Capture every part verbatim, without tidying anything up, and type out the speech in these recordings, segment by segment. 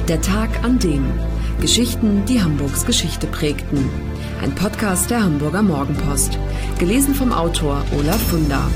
Der Tag an dem. Geschichten, die Hamburgs Geschichte prägten. Ein Podcast der Hamburger Morgenpost. Gelesen vom Autor Olaf Funder.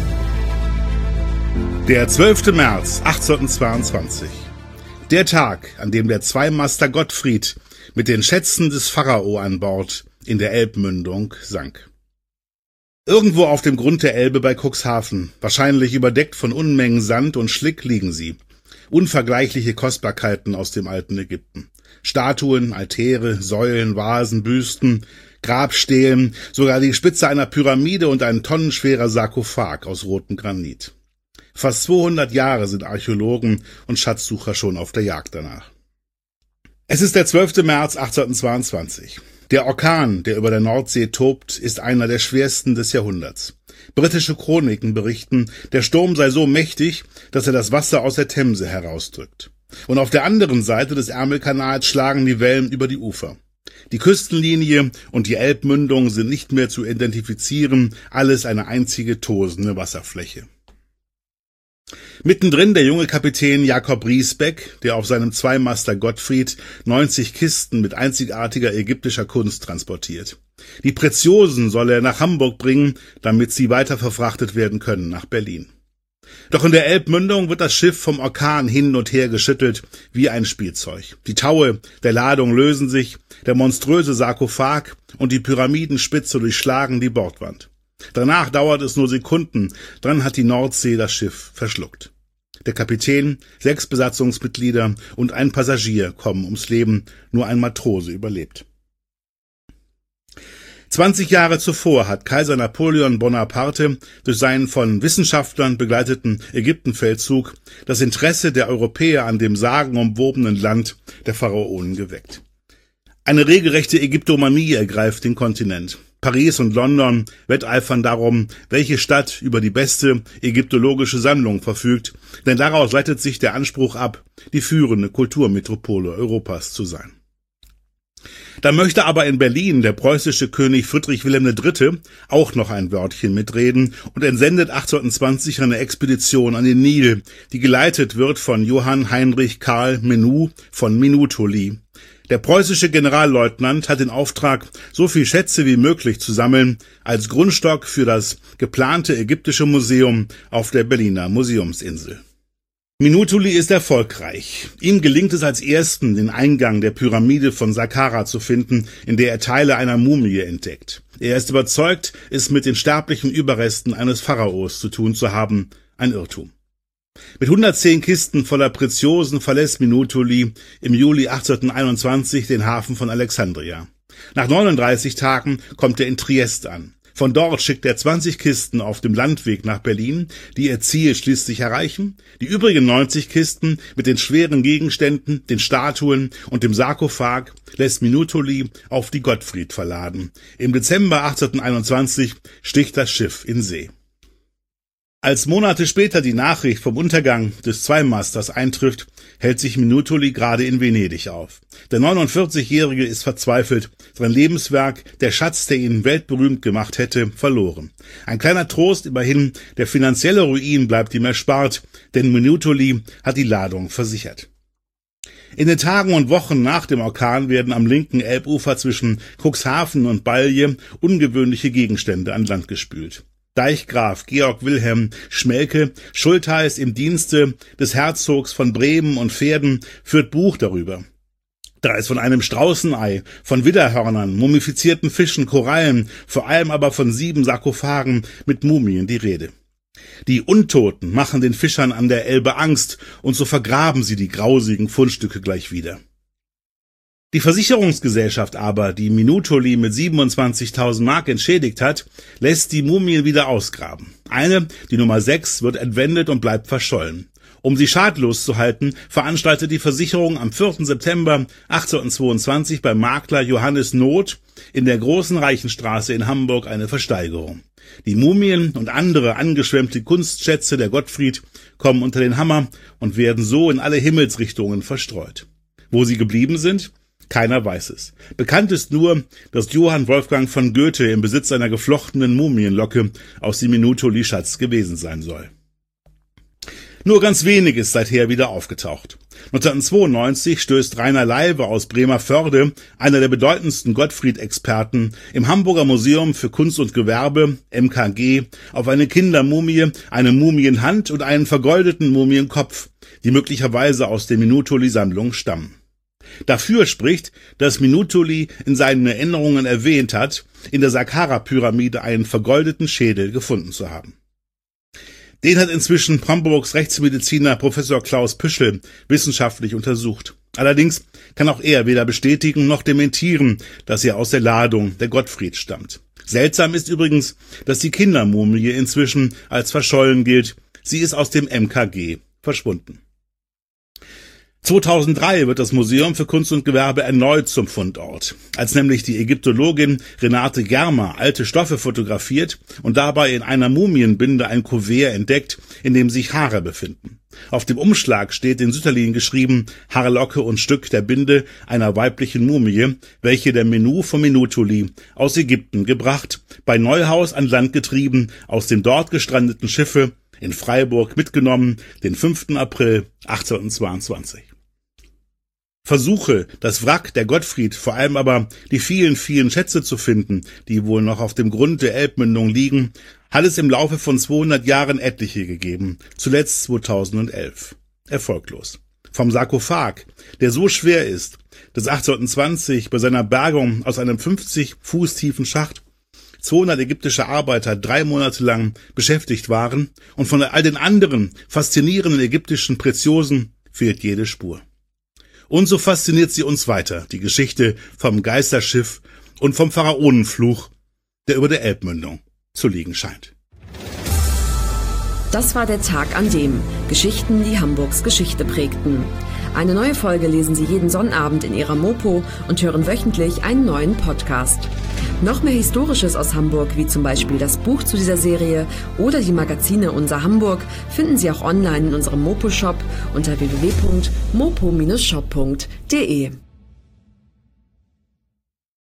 Der zwölfte März achtzehnhundertzweiundzwanzig. Der Tag, an dem der Zweimaster Gottfried mit den Schätzen des Pharao an Bord in der Elbmündung sank. Irgendwo auf dem Grund der Elbe bei Cuxhaven, wahrscheinlich überdeckt von Unmengen Sand und Schlick, liegen sie. Unvergleichliche Kostbarkeiten aus dem alten Ägypten. Statuen, Altäre, Säulen, Vasen, Büsten, Grabstelen, sogar die Spitze einer Pyramide und ein tonnenschwerer Sarkophag aus rotem Granit. Fast zweihundert Jahre sind Archäologen und Schatzsucher schon auf der Jagd danach. Es ist der zwölfte März achtzehnhundertzweiundzwanzig. Der Orkan, der über der Nordsee tobt, ist einer der schwersten des Jahrhunderts. Britische Chroniken berichten, der Sturm sei so mächtig, dass er das Wasser aus der Themse herausdrückt. Und auf der anderen Seite des Ärmelkanals schlagen die Wellen über die Ufer. Die Küstenlinie und die Elbmündung sind nicht mehr zu identifizieren, alles eine einzige tosende Wasserfläche. Mittendrin der junge Kapitän Jakob Riesbeck, der auf seinem Zweimaster Gottfried neunzig Kisten mit einzigartiger ägyptischer Kunst transportiert. Die Preziosen soll er nach Hamburg bringen, damit sie weiter verfrachtet werden können nach Berlin. Doch in der Elbmündung wird das Schiff vom Orkan hin und her geschüttelt wie ein Spielzeug. Die Taue der Ladung lösen sich, der monströse Sarkophag und die Pyramidenspitze durchschlagen die Bordwand. Danach dauert es nur Sekunden, dann hat die Nordsee das Schiff verschluckt. Der Kapitän, sechs Besatzungsmitglieder und ein Passagier kommen ums Leben, nur ein Matrose überlebt. Zwanzig Jahre zuvor hat Kaiser Napoleon Bonaparte durch seinen von Wissenschaftlern begleiteten Ägyptenfeldzug das Interesse der Europäer an dem sagenumwobenen Land der Pharaonen geweckt. Eine regelrechte Ägyptomanie ergreift den Kontinent. Paris und London wetteifern darum, welche Stadt über die beste ägyptologische Sammlung verfügt, denn daraus leitet sich der Anspruch ab, die führende Kulturmetropole Europas zu sein. Da möchte aber in Berlin der preußische König Friedrich Wilhelm der Dritte auch noch ein Wörtchen mitreden und entsendet achtzehnhundertzwanzig eine Expedition an den Nil, die geleitet wird von Johann Heinrich Karl Menou von Minutoli. Der preußische Generalleutnant hat den Auftrag, so viel Schätze wie möglich zu sammeln, als Grundstock für das geplante ägyptische Museum auf der Berliner Museumsinsel. Minutoli ist erfolgreich. Ihm gelingt es als ersten, den Eingang der Pyramide von Saqqara zu finden, in der er Teile einer Mumie entdeckt. Er ist überzeugt, es mit den sterblichen Überresten eines Pharaos zu tun zu haben, ein Irrtum. Mit hundertzehn Kisten voller Preziosen verlässt Minutoli im Juli achtzehnhunderteinundzwanzig den Hafen von Alexandria. Nach neununddreißig Tagen kommt er in Triest an. Von dort schickt er zwanzig Kisten auf dem Landweg nach Berlin, die ihr Ziel schließlich erreichen. Die übrigen neunzig Kisten mit den schweren Gegenständen, den Statuen und dem Sarkophag lässt Minutoli auf die Gottfried verladen. Im Dezember achtzehnhunderteinundzwanzig sticht das Schiff in See. Als Monate später die Nachricht vom Untergang des Zweimasters eintrifft, hält sich Minutoli gerade in Venedig auf. Der neunundvierzigjährige ist verzweifelt, sein Lebenswerk, der Schatz, der ihn weltberühmt gemacht hätte, verloren. Ein kleiner Trost immerhin, der finanzielle Ruin bleibt ihm erspart, denn Minutoli hat die Ladung versichert. In den Tagen und Wochen nach dem Orkan werden am linken Elbufer zwischen Cuxhaven und Balje ungewöhnliche Gegenstände an Land gespült. Deichgraf Georg Wilhelm Schmelke, Schultheiß im Dienste des Herzogs von Bremen und Verden, führt Buch darüber. Da ist von einem Straußenei, von Widderhörnern, mumifizierten Fischen, Korallen, vor allem aber von sieben Sarkophagen mit Mumien die Rede. Die Untoten machen den Fischern an der Elbe Angst, und so vergraben sie die grausigen Fundstücke gleich wieder. Die Versicherungsgesellschaft aber, die Minutoli mit siebenundzwanzigtausend Mark entschädigt hat, lässt die Mumien wieder ausgraben. Eine, die Nummer sechs, wird entwendet und bleibt verschollen. Um sie schadlos zu halten, veranstaltet die Versicherung am vierten September achtzehnhundertzweiundzwanzig beim Makler Johannes Noth in der Großen Reichenstraße in Hamburg eine Versteigerung. Die Mumien und andere angeschwemmte Kunstschätze der Gottfried kommen unter den Hammer und werden so in alle Himmelsrichtungen verstreut. Wo sie geblieben sind? Keiner weiß es. Bekannt ist nur, dass Johann Wolfgang von Goethe im Besitz einer geflochtenen Mumienlocke aus dem Minutoli-Schatz gewesen sein soll. Nur ganz wenig ist seither wieder aufgetaucht. neunzehnhundertzweiundneunzig stößt Rainer Leibe aus Bremervörde, einer der bedeutendsten Gottfried-Experten, im Hamburger Museum für Kunst und Gewerbe, M K G, auf eine Kindermumie, eine Mumienhand und einen vergoldeten Mumienkopf, die möglicherweise aus der Minutoli-Sammlung stammen. Dafür spricht, dass Minutoli in seinen Erinnerungen erwähnt hat, in der Saqqara-Pyramide einen vergoldeten Schädel gefunden zu haben. Den hat inzwischen Hamburgs Rechtsmediziner Professor Klaus Püschel wissenschaftlich untersucht. Allerdings kann auch er weder bestätigen noch dementieren, dass er aus der Ladung der Gottfried stammt. Seltsam ist übrigens, dass die Kindermumie inzwischen als verschollen gilt. Sie ist aus dem M K G verschwunden. zweitausenddrei wird das Museum für Kunst und Gewerbe erneut zum Fundort, als nämlich die Ägyptologin Renate Germer alte Stoffe fotografiert und dabei in einer Mumienbinde ein Kuvert entdeckt, in dem sich Haare befinden. Auf dem Umschlag steht in Sütterlin geschrieben Haarlocke und Stück der Binde einer weiblichen Mumie, welche der Menu von Minutoli aus Ägypten gebracht, bei Neuhaus an Land getrieben, aus dem dort gestrandeten Schiffe in Freiburg mitgenommen, den fünften April achtzehnhundertzweiundzwanzig. Versuche, das Wrack der Gottfried, vor allem aber die vielen, vielen Schätze zu finden, die wohl noch auf dem Grund der Elbmündung liegen, hat es im Laufe von zweihundert Jahren etliche gegeben, zuletzt zweitausendelf. Erfolglos. Vom Sarkophag, der so schwer ist, dass achtzehnhundertzwanzig bei seiner Bergung aus einem fünfzig Fuß tiefen Schacht zweihundert ägyptische Arbeiter drei Monate lang beschäftigt waren, und von all den anderen faszinierenden ägyptischen Preziosen fehlt jede Spur. Und so fasziniert sie uns weiter, die Geschichte vom Geisterschiff und vom Pharaonenfluch, der über der Elbmündung zu liegen scheint. Das war der Tag an dem Geschichten, die Hamburgs Geschichte prägten. Eine neue Folge lesen Sie jeden Sonnabend in Ihrer Mopo und hören wöchentlich einen neuen Podcast. Noch mehr Historisches aus Hamburg, wie zum Beispiel das Buch zu dieser Serie oder die Magazine Unser Hamburg, finden Sie auch online in unserem Mopo-Shop unter w w w punkt mopo Bindestrich shop punkt de.